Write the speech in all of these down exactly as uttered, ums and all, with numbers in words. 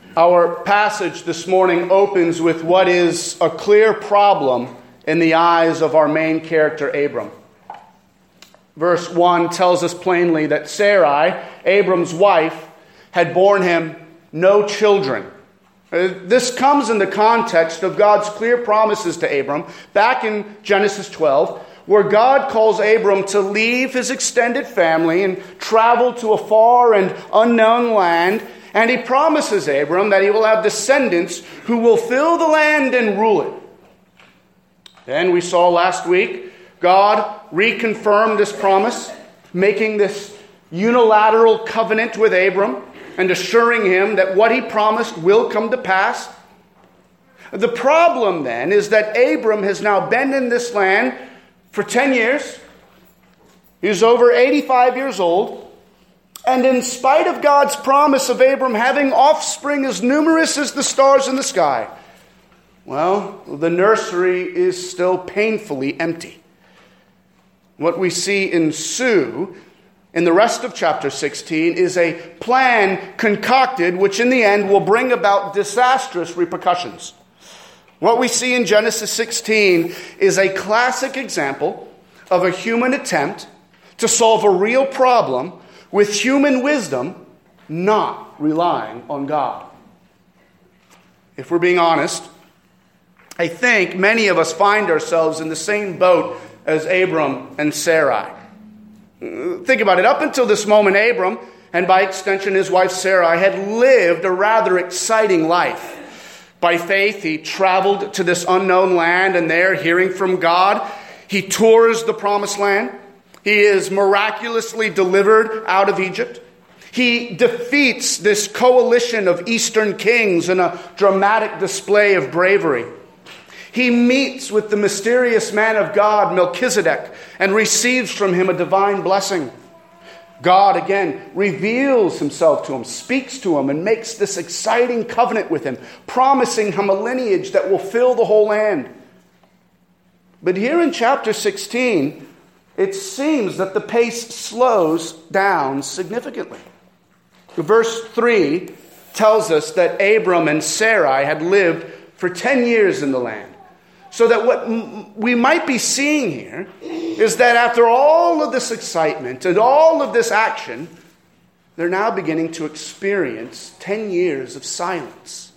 Our passage this morning opens with what is a clear problem in the eyes of our main character, Abram. Verse one tells us plainly that Sarai, Abram's wife, had borne him no children. This comes in the context of God's clear promises to Abram back in Genesis twelve, where God calls Abram to leave his extended family and travel to a far and unknown land. And he promises Abram that he will have descendants who will fill the land and rule it. Then we saw last week, God reconfirmed this promise, making this unilateral covenant with Abram and assuring him that what he promised will come to pass. The problem then is that Abram has now been in this land for ten years. He's over eighty-five years old. And in spite of God's promise of Abram having offspring as numerous as the stars in the sky, well, the nursery is still painfully empty. What we see ensue in the rest of chapter sixteen is a plan concocted which in the end will bring about disastrous repercussions. What we see in Genesis sixteen is a classic example of a human attempt to solve a real problem with human wisdom, not relying on God. If we're being honest, I think many of us find ourselves in the same boat as Abram and Sarai. Think about it. Up until this moment, Abram, and by extension his wife Sarai, had lived a rather exciting life. By faith, he traveled to this unknown land, and there, hearing from God, he tours the promised land. He is miraculously delivered out of Egypt. He defeats this coalition of eastern kings in a dramatic display of bravery. He meets with the mysterious man of God, Melchizedek, and receives from him a divine blessing. God again reveals himself to him, speaks to him, and makes this exciting covenant with him, promising him a lineage that will fill the whole land. But here in chapter sixteen, it seems that the pace slows down significantly. Verse three tells us that Abram and Sarai had lived for ten years in the land. So that what we might be seeing here is that after all of this excitement and all of this action, they're now beginning to experience ten years of silence.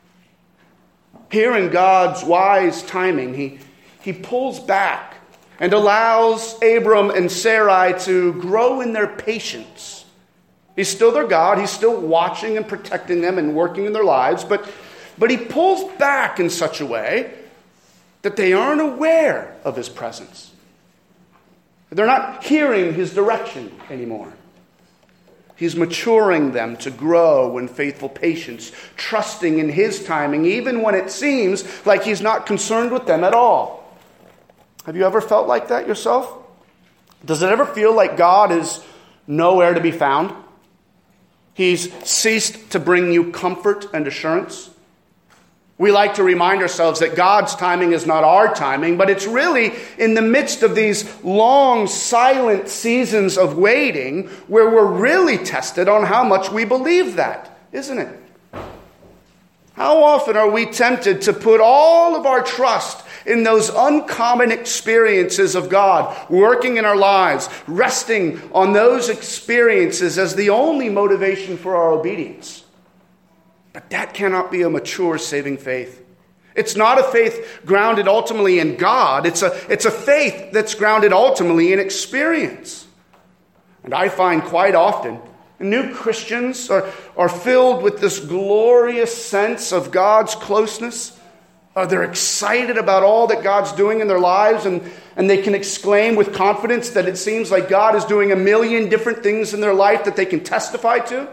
Here in God's wise timing, he, he pulls back and allows Abram and Sarai to grow in their patience. He's still their God. He's still watching and protecting them and working in their lives. But, but he pulls back in such a way that they aren't aware of his presence. They're not hearing his direction anymore. He's maturing them to grow in faithful patience, trusting in his timing, even when it seems like he's not concerned with them at all. Have you ever felt like that yourself? Does it ever feel like God is nowhere to be found? He's ceased to bring you comfort and assurance. We like to remind ourselves that God's timing is not our timing, but it's really in the midst of these long, silent seasons of waiting where we're really tested on how much we believe that, isn't it? How often are we tempted to put all of our trust in those uncommon experiences of God working in our lives, resting on those experiences as the only motivation for our obedience? But that cannot be a mature saving faith. It's not a faith grounded ultimately in God. It's a, it's a faith that's grounded ultimately in experience. And I find quite often new Christians are, are filled with this glorious sense of God's closeness. Uh, they're excited about all that God's doing in their lives, and, and they can exclaim with confidence that it seems like God is doing a million different things in their life that they can testify to.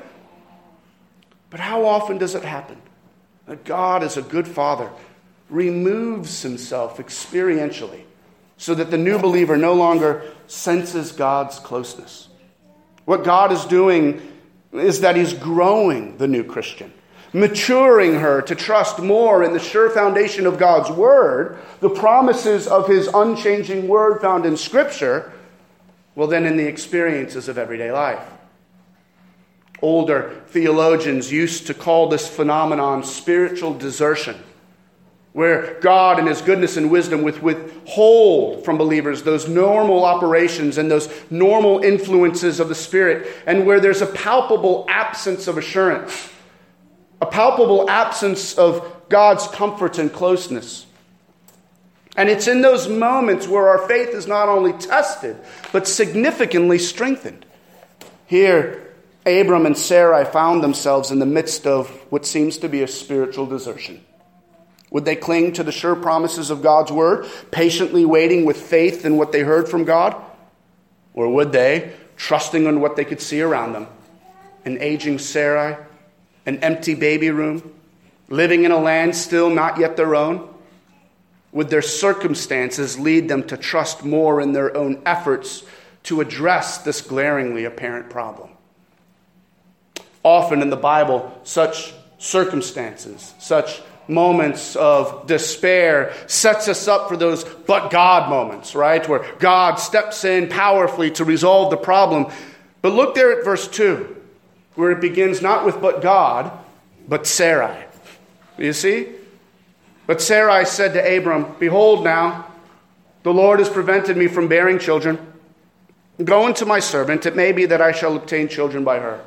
But how often does it happen that God, as a good father, removes himself experientially so that the new believer no longer senses God's closeness? What God is doing is that he's growing the new Christian, maturing her to trust more in the sure foundation of God's word, the promises of his unchanging word found in Scripture, well, then in the experiences of everyday life. Older theologians used to call this phenomenon spiritual desertion, where God in his goodness and wisdom would withhold from believers those normal operations and those normal influences of the Spirit, and where there's a palpable absence of assurance, a palpable absence of God's comfort and closeness. And it's in those moments where our faith is not only tested, but significantly strengthened. Here, Abram and Sarai found themselves in the midst of what seems to be a spiritual desertion. Would they cling to the sure promises of God's word, patiently waiting with faith in what they heard from God? Or would they, trusting in what they could see around them, an aging Sarai, an empty baby room, living in a land still not yet their own? Would their circumstances lead them to trust more in their own efforts to address this glaringly apparent problem? Often in the Bible, such circumstances, such moments of despair sets us up for those but God moments, right? Where God steps in powerfully to resolve the problem. But look there at verse two, where it begins not with but God, but Sarai. You see? But Sarai said to Abram, "Behold now, the Lord has prevented me from bearing children. Go unto my servant, it may be that I shall obtain children by her."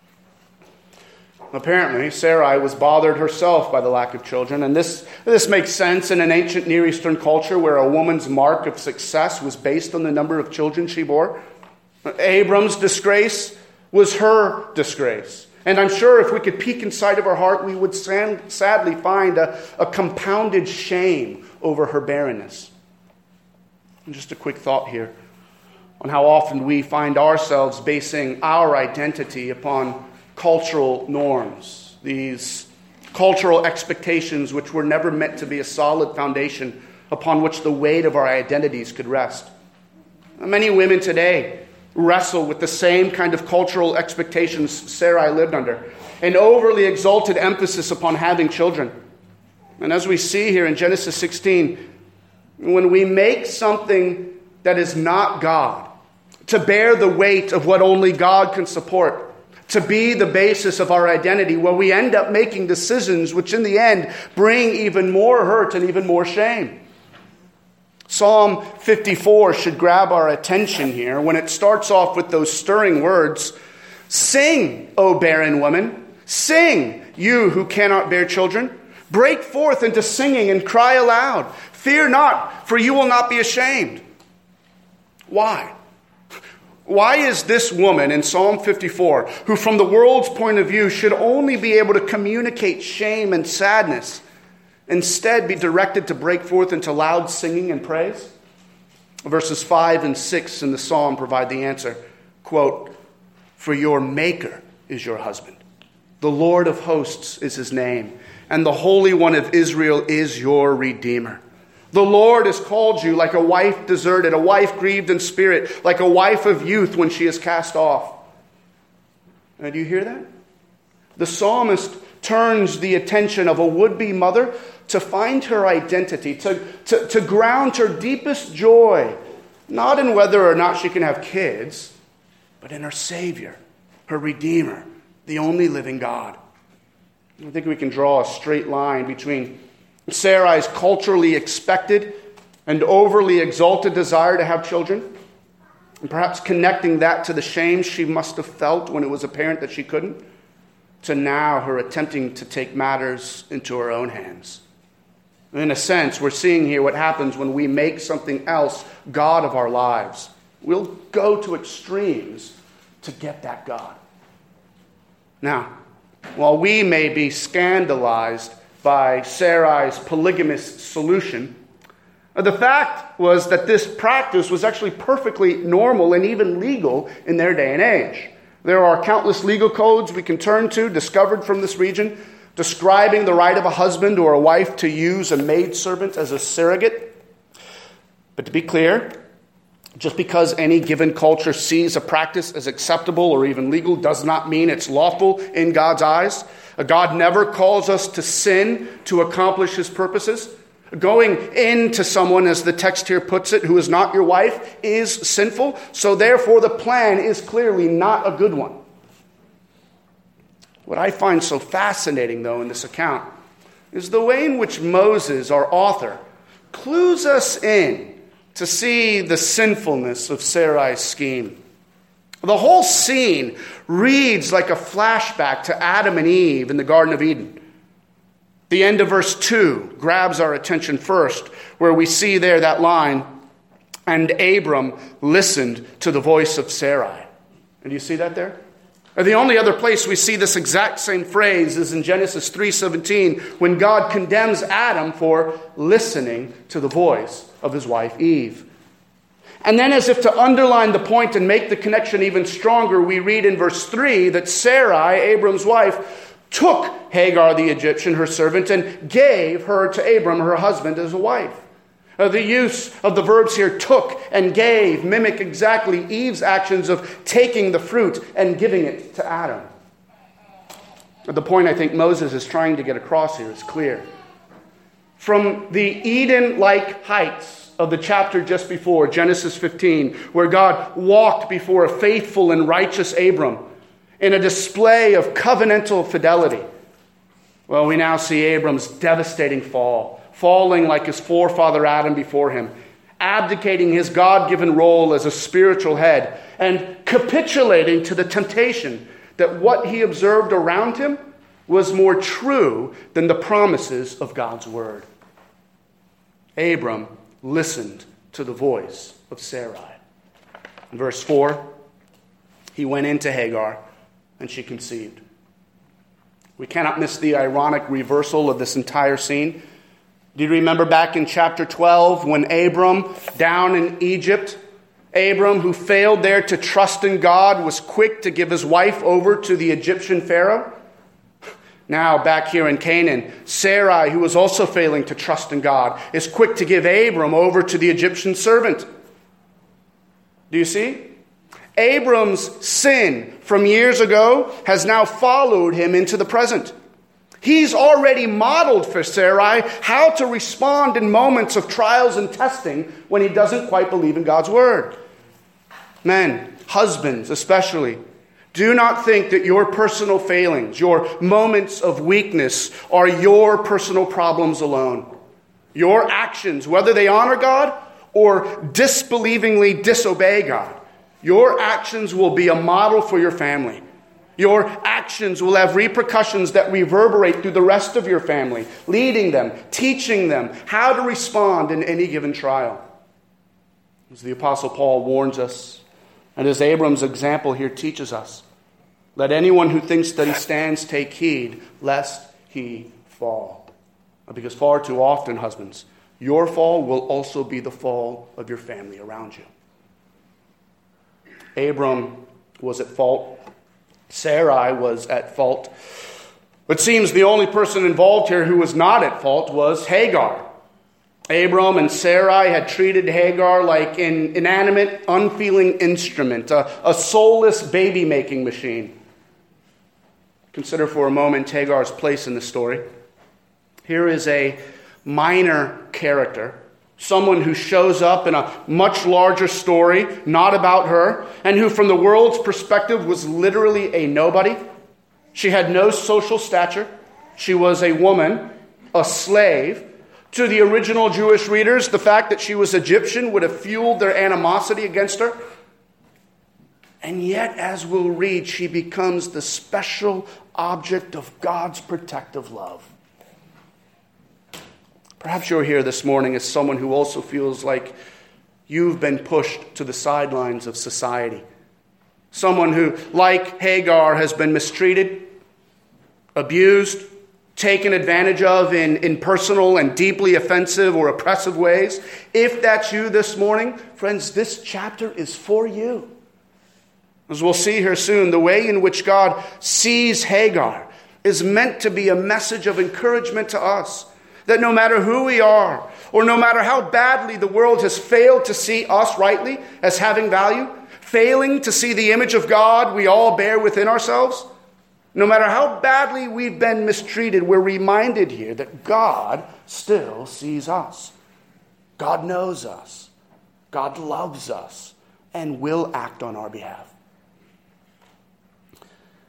Apparently, Sarai was bothered herself by the lack of children, and this, this makes sense in an ancient Near Eastern culture where a woman's mark of success was based on the number of children she bore. Abram's disgrace was her disgrace. And I'm sure if we could peek inside of her heart, we would sadly find a, a compounded shame over her barrenness. And just a quick thought here on how often we find ourselves basing our identity upon cultural norms, these cultural expectations which were never meant to be a solid foundation upon which the weight of our identities could rest. Many women today wrestle with the same kind of cultural expectations Sarai lived under, an overly exalted emphasis upon having children. And as we see here in Genesis sixteen, when we make something that is not God to bear the weight of what only God can support, to be the basis of our identity, well, we end up making decisions which in the end bring even more hurt and even more shame. Psalm fifty-four should grab our attention here when it starts off with those stirring words, "Sing, O barren woman, sing, you who cannot bear children. Break forth into singing and cry aloud. Fear not, for you will not be ashamed." Why? Why is this woman in Psalm fifty-four, who from the world's point of view should only be able to communicate shame and sadness, instead be directed to break forth into loud singing and praise? Verses five and six in the psalm provide the answer. Quote, "For your Maker is your husband. The Lord of hosts is his name, and the Holy One of Israel is your Redeemer. The Lord has called you like a wife deserted, a wife grieved in spirit, like a wife of youth when she is cast off." Now, do you hear that? The psalmist turns the attention of a would-be mother to find her identity, to, to, to ground her deepest joy, not in whether or not she can have kids, but in her Savior, her Redeemer, the only living God. I think we can draw a straight line between Sarai's culturally expected and overly exalted desire to have children, and perhaps connecting that to the shame she must have felt when it was apparent that she couldn't, to now her attempting to take matters into her own hands. In a sense, we're seeing here what happens when we make something else God of our lives. We'll go to extremes to get that God. Now, while we may be scandalized by Sarai's polygamous solution, the fact was that this practice was actually perfectly normal and even legal in their day and age. There are countless legal codes we can turn to, discovered from this region, describing the right of a husband or a wife to use a maidservant as a surrogate. But to be clear, just because any given culture sees a practice as acceptable or even legal does not mean it's lawful in God's eyes. God never calls us to sin to accomplish his purposes. Going into someone, as the text here puts it, who is not your wife, is sinful. So therefore the plan is clearly not a good one. What I find so fascinating, though, in this account is the way in which Moses, our author, clues us in to see the sinfulness of Sarai's scheme. The whole scene reads like a flashback to Adam and Eve in the Garden of Eden. The end of verse two grabs our attention first, where we see there that line, and Abram listened to the voice of Sarai. And do you see that there? And the only other place we see this exact same phrase is in Genesis three seventeen, when God condemns Adam for listening to the voice of his wife Eve. And then, as if to underline the point and make the connection even stronger, we read in verse three that Sarai, Abram's wife, took Hagar the Egyptian, her servant, and gave her to Abram, her husband, as a wife. Uh, the use of the verbs here, took and gave, mimic exactly Eve's actions of taking the fruit and giving it to Adam. The point I think Moses is trying to get across here is clear. From the Eden-like heights of the chapter just before, Genesis fifteen, where God walked before a faithful and righteous Abram in a display of covenantal fidelity, well, we now see Abram's devastating fall, falling like his forefather Adam before him, abdicating his God-given role as a spiritual head, and capitulating to the temptation that what he observed around him was more true than the promises of God's word. Abram listened to the voice of Sarai. In verse four, he went into Hagar, and she conceived. We cannot miss the ironic reversal of this entire scene. Do you remember back in chapter twelve when Abram, down in Egypt, Abram, who failed there to trust in God, was quick to give his wife over to the Egyptian Pharaoh? Now, back here in Canaan, Sarai, who was also failing to trust in God, is quick to give Abram over to the Egyptian servant. Do you see? Abram's sin from years ago has now followed him into the present. He's already modeled for Sarai how to respond in moments of trials and testing when he doesn't quite believe in God's word. Men, husbands especially, do not think that your personal failings, your moments of weakness, are your personal problems alone. Your actions, whether they honor God or disbelievingly disobey God, your actions will be a model for your family. Your actions will have repercussions that reverberate through the rest of your family, leading them, teaching them how to respond in any given trial. As the Apostle Paul warns us, and as Abram's example here teaches us, let anyone who thinks that he stands take heed, lest he fall. Because far too often, husbands, your fall will also be the fall of your family around you. Abram was at fault. Sarai was at fault. It seems the only person involved here who was not at fault was Hagar. Abram and Sarai had treated Hagar like an inanimate, unfeeling instrument, a, a soulless baby-making machine. Consider for a moment Hagar's place in the story. Here is a minor character, someone who shows up in a much larger story, not about her, and who from the world's perspective was literally a nobody. She had no social stature. She was a woman, a slave. To the original Jewish readers, the fact that she was Egyptian would have fueled their animosity against her. And yet, as we'll read, she becomes the special object of God's protective love. Perhaps you're here this morning as someone who also feels like you've been pushed to the sidelines of society. Someone who, like Hagar, has been mistreated, abused, taken advantage of in, in personal and deeply offensive or oppressive ways. If that's you this morning, friends, this chapter is for you. As we'll see here soon, the way in which God sees Hagar is meant to be a message of encouragement to us. That no matter who we are, or no matter how badly the world has failed to see us rightly as having value, failing to see the image of God we all bear within ourselves, no matter how badly we've been mistreated, we're reminded here that God still sees us. God knows us. God loves us and will act on our behalf.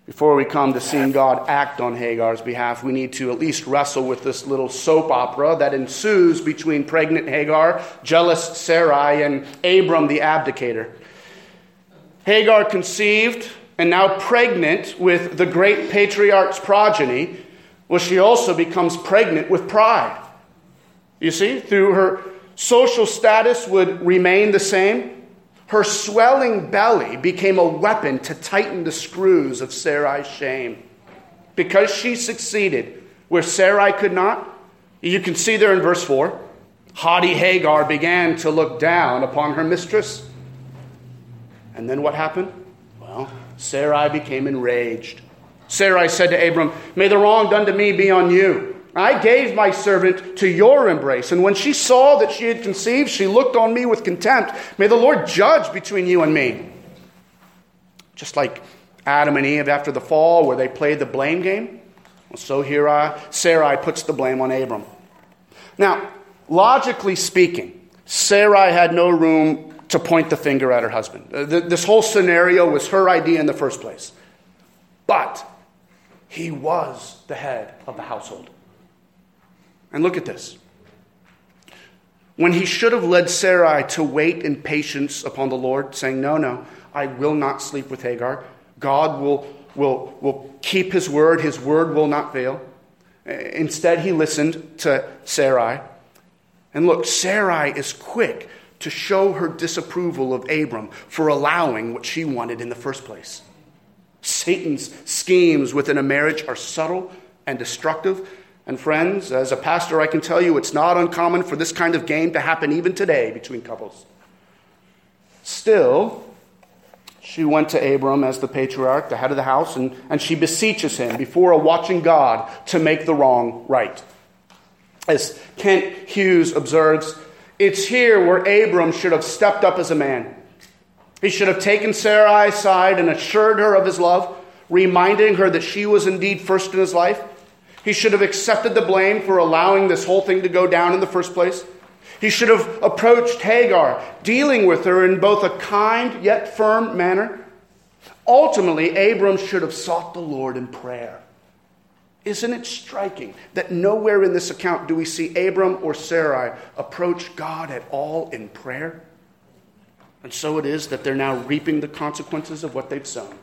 Before we come to seeing God act on Hagar's behalf, we need to at least wrestle with this little soap opera that ensues between pregnant Hagar, jealous Sarai, and Abram the abdicator. Hagar conceived and now pregnant with the great patriarch's progeny, well, she also becomes pregnant with pride. You see, through her social status would remain the same, her swelling belly became a weapon to tighten the screws of Sarai's shame. Because she succeeded where Sarai could not, you can see there in verse four, haughty Hagar began to look down upon her mistress. And then what happened? Well, Sarai became enraged. Sarai said to Abram, may the wrong done to me be on you. I gave my servant to your embrace, and when she saw that she had conceived, she looked on me with contempt. May the Lord judge between you and me. Just like Adam and Eve after the fall, where they played the blame game, well, so here uh, Sarai puts the blame on Abram. Now, logically speaking, Sarai had no room to point the finger at her husband. Uh, th- this whole scenario was her idea in the first place. But he was the head of the household. And look at this. When he should have led Sarai to wait in patience upon the Lord, saying, no, no, I will not sleep with Hagar. God will, will, will keep his word. His word will not fail. Instead, he listened to Sarai. And look, Sarai is quick to show her disapproval of Abram for allowing what she wanted in the first place. Satan's schemes within a marriage are subtle and destructive. And friends, as a pastor, I can tell you it's not uncommon for this kind of game to happen even today between couples. Still, she went to Abram as the patriarch, the head of the house, and, and she beseeches him before a watching God to make the wrong right. As Kent Hughes observes, it's here where Abram should have stepped up as a man. He should have taken Sarai aside and assured her of his love, reminding her that she was indeed first in his life. He should have accepted the blame for allowing this whole thing to go down in the first place. He should have approached Hagar, dealing with her in both a kind yet firm manner. Ultimately, Abram should have sought the Lord in prayer. Isn't it striking that nowhere in this account do we see Abram or Sarai approach God at all in prayer? And so it is that they're now reaping the consequences of what they've sown.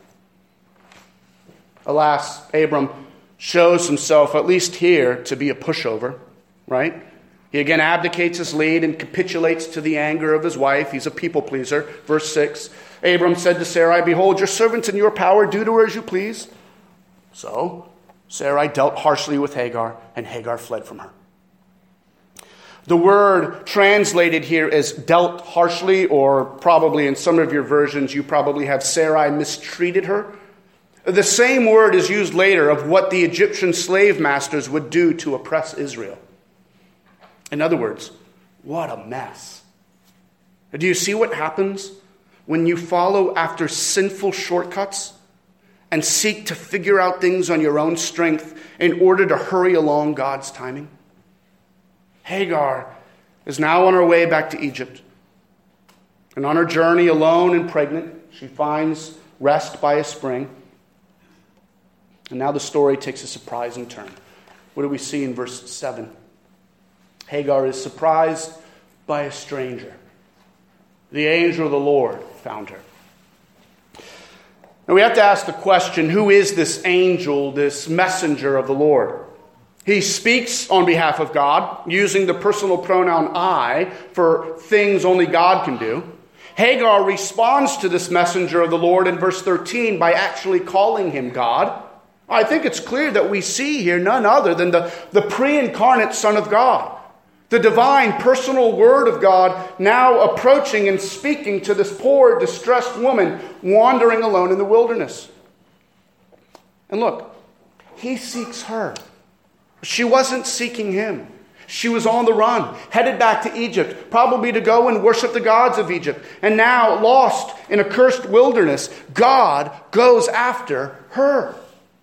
Alas, Abram shows himself, at least here, to be a pushover, right? He again abdicates his lead and capitulates to the anger of his wife. He's a people pleaser. Verse six, Abram said to Sarai, behold, your servant's in your power, do to her as you please. So Sarai dealt harshly with Hagar, and Hagar fled from her. The word translated here as dealt harshly, or probably in some of your versions, you probably have Sarai mistreated her. The same word is used later of what the Egyptian slave masters would do to oppress Israel. In other words, what a mess. Do you see what happens when you follow after sinful shortcuts and seek to figure out things on your own strength in order to hurry along God's timing? Hagar is now on her way back to Egypt. And on her journey, alone and pregnant, she finds rest by a spring. And now the story takes a surprising turn. What do we see in verse seven? Hagar is surprised by a stranger. The angel of the Lord found her. Now we have to ask the question, who is this angel, this messenger of the Lord? He speaks on behalf of God, using the personal pronoun I for things only God can do. Hagar responds to this messenger of the Lord in verse thirteen by actually calling him God. I think it's clear that we see here none other than the, the pre-incarnate Son of God, the divine personal Word of God now approaching and speaking to this poor, distressed woman wandering alone in the wilderness. And look, he seeks her. She wasn't seeking him. She was on the run, headed back to Egypt, probably to go and worship the gods of Egypt. And now, lost in a cursed wilderness, God goes after her.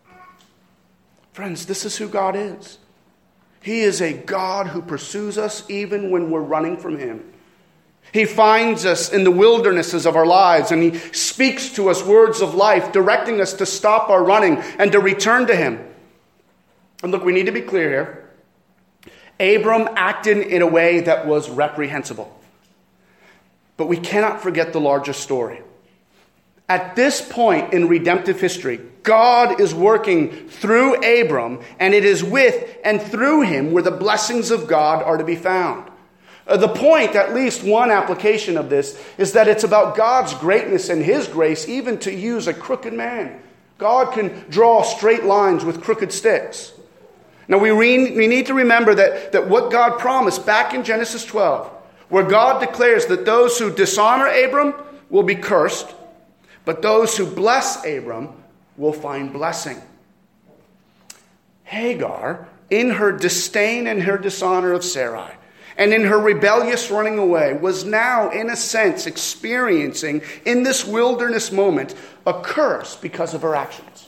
Friends, this is who God is. He is a God who pursues us even when we're running from him. He finds us in the wildernesses of our lives, and he speaks to us words of life, directing us to stop our running and to return to him. And look, we need to be clear here. Abram acted in a way that was reprehensible. But we cannot forget the larger story. At this point in redemptive history, God is working through Abram, and it is with and through him where the blessings of God are to be found. Uh, the point, at least one application of this, is that it's about God's greatness and his grace even to use a crooked man. God can draw straight lines with crooked sticks. Now we, re- we need to remember that, that what God promised back in Genesis twelve, where God declares that those who dishonor Abram will be cursed, but those who bless Abram will find blessing. Hagar, in her disdain and her dishonor of Sarai, and in her rebellious running away, was now, in a sense, experiencing in this wilderness moment a curse because of her actions.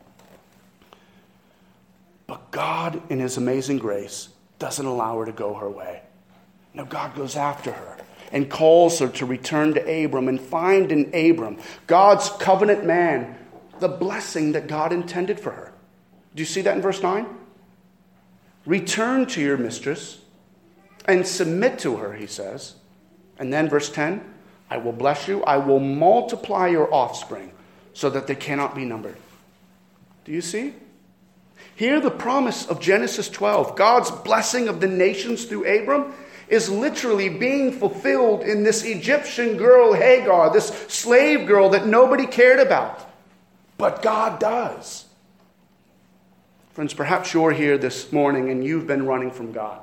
But God, in his amazing grace, doesn't allow her to go her way. No, God goes after her and calls her to return to Abram and find in Abram, God's covenant man, the blessing that God intended for her. Do you see that in verse nine? Return to your mistress and submit to her, he says. And then verse ten, I will bless you. I will multiply your offspring so that they cannot be numbered. Do you see? Here the promise of Genesis twelve, God's blessing of the nations through Abram, is literally being fulfilled in this Egyptian girl, Hagar, this slave girl that nobody cared about. But God does. Friends, perhaps you're here this morning and you've been running from God.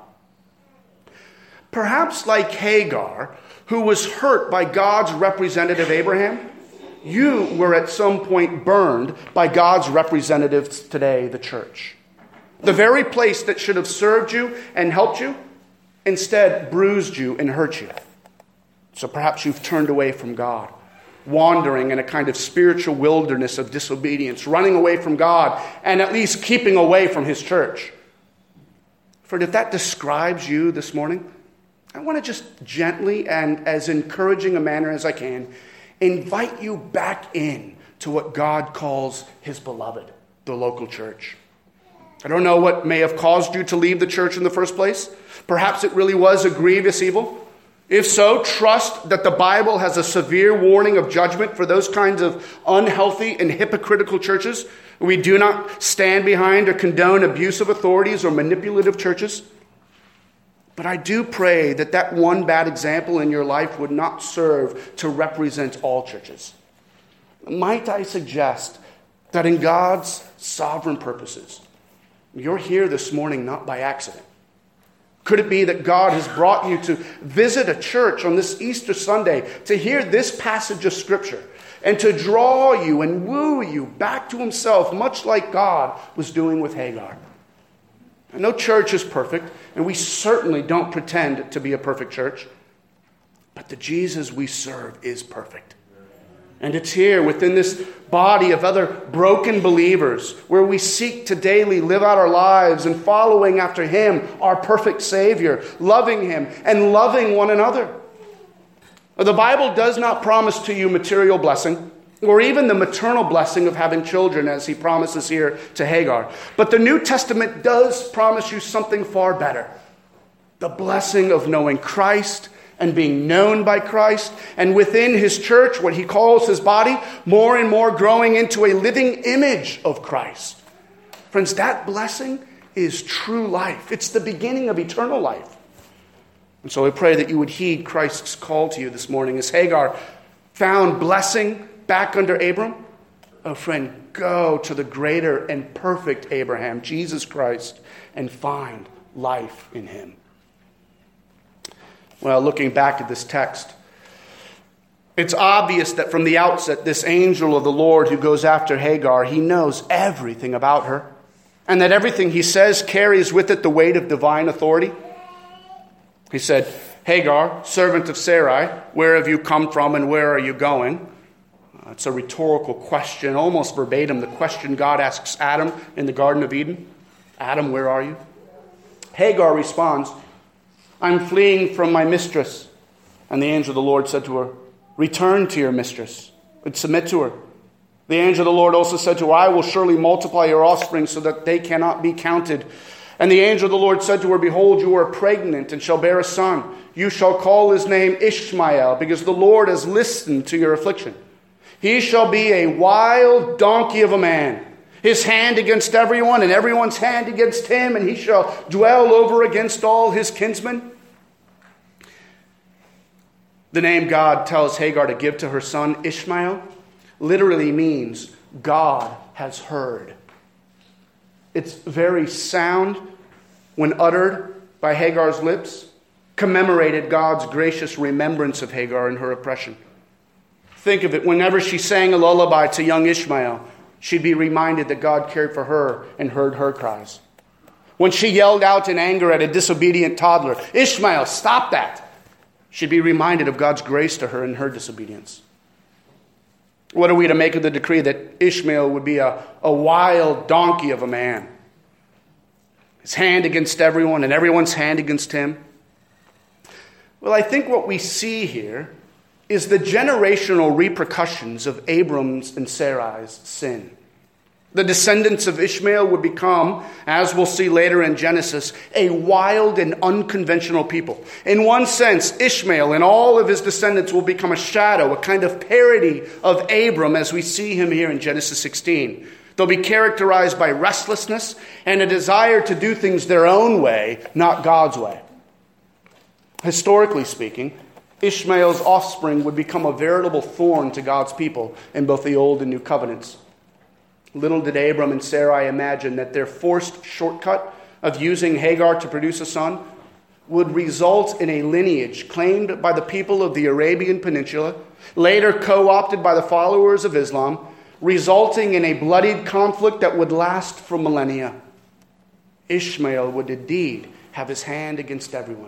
Perhaps like Hagar, who was hurt by God's representative Abraham, you were at some point burned by God's representatives today, the church. The very place that should have served you and helped you, instead bruised you and hurt you. So perhaps you've turned away from God, wandering in a kind of spiritual wilderness of disobedience, running away from God, and at least keeping away from his church. Friend, if that describes you this morning, I want to just gently and as encouraging a manner as I can, invite you back in to what God calls his beloved, the local church. I don't know what may have caused you to leave the church in the first place. Perhaps it really was a grievous evil. If so, trust that the Bible has a severe warning of judgment for those kinds of unhealthy and hypocritical churches. We do not stand behind or condone abusive authorities or manipulative churches. But I do pray that that one bad example in your life would not serve to represent all churches. Might I suggest that in God's sovereign purposes, you're here this morning not by accident. Could it be that God has brought you to visit a church on this Easter Sunday to hear this passage of Scripture and to draw you and woo you back to himself, much like God was doing with Hagar? No church is perfect, and we certainly don't pretend to be a perfect church. But the Jesus we serve is perfect. And it's here within this body of other broken believers where we seek to daily live out our lives and following after him, our perfect Savior, loving him and loving one another. The Bible does not promise to you material blessing, or even the maternal blessing of having children, as he promises here to Hagar. But the New Testament does promise you something far better. The blessing of knowing Christ and being known by Christ, and within his church, what he calls his body, more and more growing into a living image of Christ. Friends, that blessing is true life. It's the beginning of eternal life. And so I pray that you would heed Christ's call to you this morning. As Hagar found blessing back under Abram, oh friend, go to the greater and perfect Abraham, Jesus Christ, and find life in him. Well, looking back at this text, it's obvious that from the outset, this angel of the Lord who goes after Hagar, he knows everything about her, and that everything he says carries with it the weight of divine authority. He said, Hagar, servant of Sarai, where have you come from and where are you going? Uh, it's a rhetorical question, almost verbatim, the question God asks Adam in the Garden of Eden. Adam, where are you? Hagar responds, I'm fleeing from my mistress. And the angel of the Lord said to her, return to your mistress and submit to her. The angel of the Lord also said to her, I will surely multiply your offspring so that they cannot be counted. And the angel of the Lord said to her, behold, you are pregnant and shall bear a son. You shall call his name Ishmael, because the Lord has listened to your affliction. He shall be a wild donkey of a man, his hand against everyone, and everyone's hand against him, and he shall dwell over against all his kinsmen. The name God tells Hagar to give to her son Ishmael literally means God has heard. Its very sound, when uttered by Hagar's lips, commemorated God's gracious remembrance of Hagar and her oppression. Think of it, whenever she sang a lullaby to young Ishmael, she'd be reminded that God cared for her and heard her cries. When she yelled out in anger at a disobedient toddler, Ishmael, stop that, she'd be reminded of God's grace to her in her disobedience. What are we to make of the decree that Ishmael would be a, a wild donkey of a man? His hand against everyone and everyone's hand against him. Well, I think what we see here is the generational repercussions of Abram's and Sarai's sin. The descendants of Ishmael would become, as we'll see later in Genesis, a wild and unconventional people. In one sense, Ishmael and all of his descendants will become a shadow, a kind of parody of Abram as we see him here in Genesis sixteen. They'll be characterized by restlessness and a desire to do things their own way, not God's way. Historically speaking, Ishmael's offspring would become a veritable thorn to God's people in both the Old and New Covenants. Little did Abram and Sarai imagine that their forced shortcut of using Hagar to produce a son would result in a lineage claimed by the people of the Arabian Peninsula, later co-opted by the followers of Islam, resulting in a bloodied conflict that would last for millennia. Ishmael would indeed have his hand against everyone.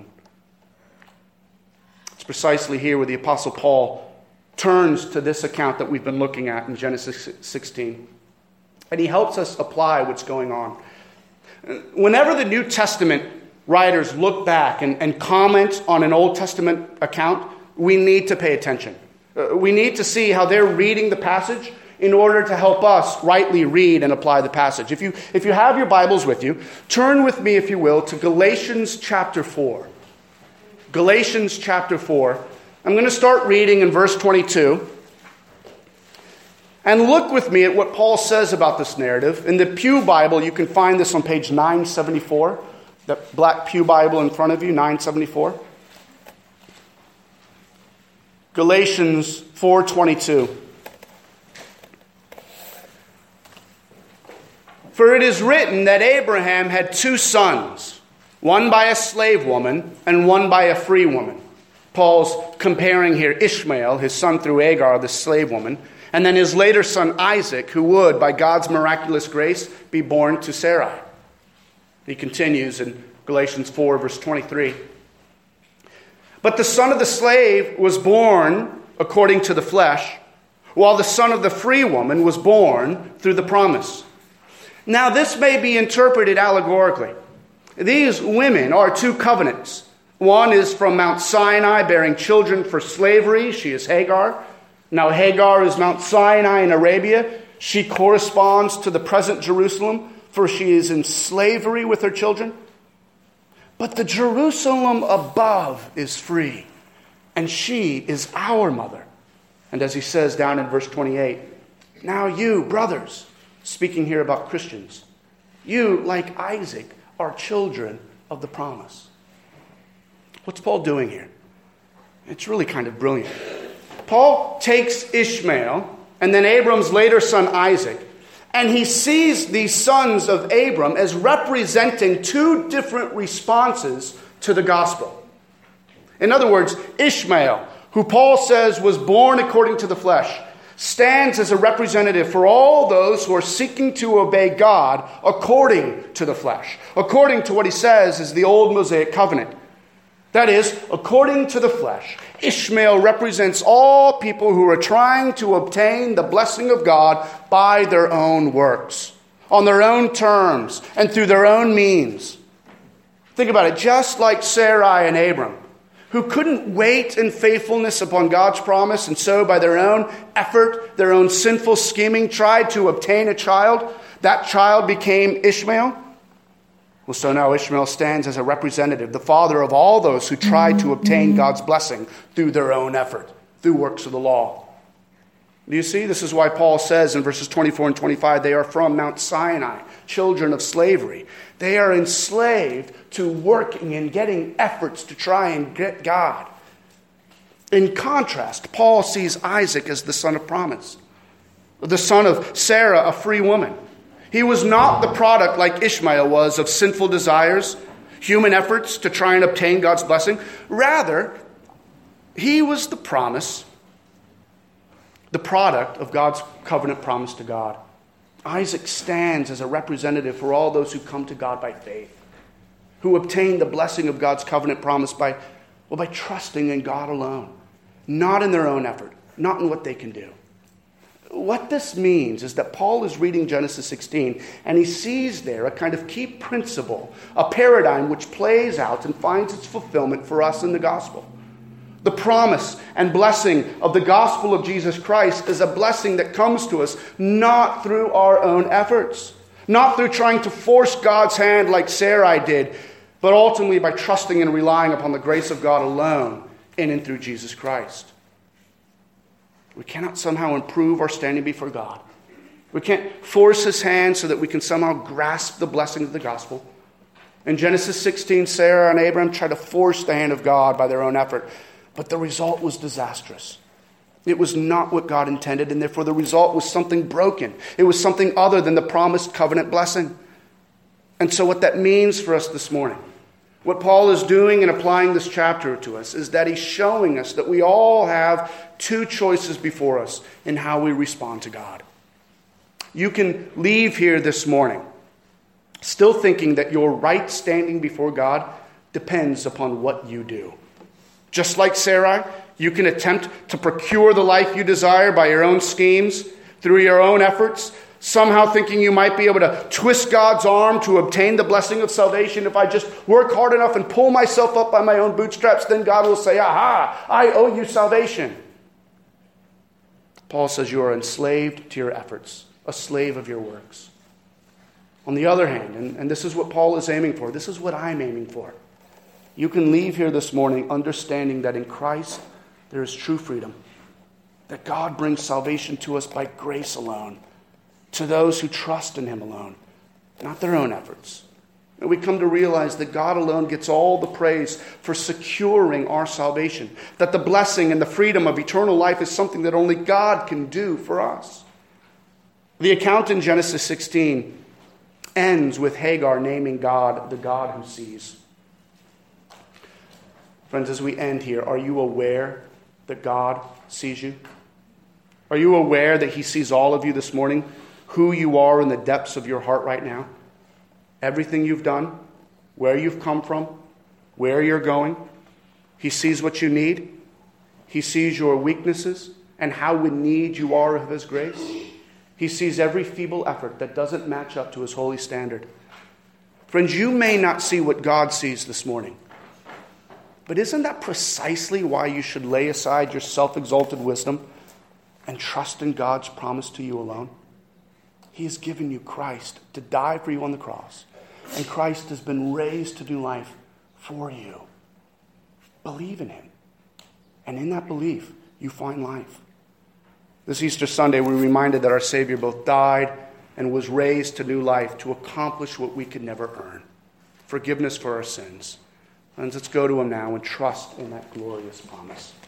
It's precisely here where the Apostle Paul turns to this account that we've been looking at in Genesis sixteen. And he helps us apply what's going on. Whenever the New Testament writers look back and, and comment on an Old Testament account, we need to pay attention. Uh, we need to see how they're reading the passage in order to help us rightly read and apply the passage. If you, if you have your Bibles with you, turn with me, if you will, to Galatians chapter four. Galatians chapter four. I'm going to start reading in verse twenty-two. And look with me at what Paul says about this narrative. In the Pew Bible, you can find this on page nine seventy-four. The black Pew Bible in front of you, nine seventy-four. Galatians four twenty-two. For it is written that Abraham had two sons, one by a slave woman and one by a free woman. Paul's comparing here Ishmael, his son through Hagar, the slave woman, and then his later son Isaac, who would, by God's miraculous grace, be born to Sarai. He continues in Galatians four, verse twenty-three. But the son of the slave was born according to the flesh, while the son of the free woman was born through the promise. Now this may be interpreted allegorically. These women are two covenants. One is from Mount Sinai, bearing children for slavery. She is Hagar. Now Hagar is Mount Sinai in Arabia. She corresponds to the present Jerusalem, for she is in slavery with her children. But the Jerusalem above is free, and she is our mother. And as he says down in verse twenty-eight, now you, brothers, speaking here about Christians, you, like Isaac, are children of the promise. What's Paul doing here? It's really kind of brilliant. Paul takes Ishmael and then Abram's later son Isaac, and he sees these sons of Abram as representing two different responses to the gospel. In other words, Ishmael, who Paul says was born according to the flesh, stands as a representative for all those who are seeking to obey God according to the flesh, according to what he says is the old Mosaic covenant. That is, according to the flesh, Ishmael represents all people who are trying to obtain the blessing of God by their own works, on their own terms, and through their own means. Think about it. Just like Sarai and Abram, who couldn't wait in faithfulness upon God's promise, and so by their own effort, their own sinful scheming, tried to obtain a child. That child became Ishmael. Well, so now Ishmael stands as a representative, the father of all those who tried to obtain God's blessing through their own effort, through works of the law. Do you see? This is why Paul says in verses twenty-four and twenty-five, they are from Mount Sinai, children of slavery. They are enslaved to working and getting efforts to try and get God. In contrast, Paul sees Isaac as the son of promise, the son of Sarah, a free woman. He was not the product like Ishmael was of sinful desires, human efforts to try and obtain God's blessing. Rather, he was the promise, the product of God's covenant promise to God. Isaac stands as a representative for all those who come to God by faith, who obtain the blessing of God's covenant promise by, well, by trusting in God alone, not in their own effort, not in what they can do. What this means is that Paul is reading Genesis sixteen, and he sees there a kind of key principle, a paradigm which plays out and finds its fulfillment for us in the gospel. The promise and blessing of the gospel of Jesus Christ is a blessing that comes to us not through our own efforts, not through trying to force God's hand like Sarai did, but ultimately by trusting and relying upon the grace of God alone in and through Jesus Christ. We cannot somehow improve our standing before God. We can't force his hand so that we can somehow grasp the blessing of the gospel. In Genesis sixteen, Sarah and Abraham tried to force the hand of God by their own effort, but the result was disastrous. It was not what God intended, and therefore the result was something broken. It was something other than the promised covenant blessing. And so what that means for us this morning, what Paul is doing in applying this chapter to us, is that he's showing us that we all have two choices before us in how we respond to God. You can leave here this morning still thinking that your right standing before God depends upon what you do. Just like Sarai, you can attempt to procure the life you desire by your own schemes, through your own efforts, somehow thinking you might be able to twist God's arm to obtain the blessing of salvation. If I just work hard enough and pull myself up by my own bootstraps, then God will say, aha, I owe you salvation. Paul says you are enslaved to your efforts, a slave of your works. On the other hand, and, and this is what Paul is aiming for, this is what I'm aiming for. You can leave here this morning understanding that in Christ there is true freedom, that God brings salvation to us by grace alone, to those who trust in him alone, not their own efforts. And we come to realize that God alone gets all the praise for securing our salvation, that the blessing and the freedom of eternal life is something that only God can do for us. The account in Genesis sixteen ends with Hagar naming God the God who sees. Friends, as we end here, are you aware that God sees you? Are you aware that he sees all of you this morning, who you are in the depths of your heart right now? Everything you've done, where you've come from, where you're going. He sees what you need. He sees your weaknesses and how in need you are of his grace. He sees every feeble effort that doesn't match up to his holy standard. Friends, you may not see what God sees this morning, but isn't that precisely why you should lay aside your self-exalted wisdom and trust in God's promise to you alone? He has given you Christ to die for you on the cross, and Christ has been raised to new life for you. Believe in him, and in that belief, you find life. This Easter Sunday, we're reminded that our Savior both died and was raised to new life to accomplish what we could never earn, forgiveness for our sins. Friends, let's go to him now and trust in that glorious promise.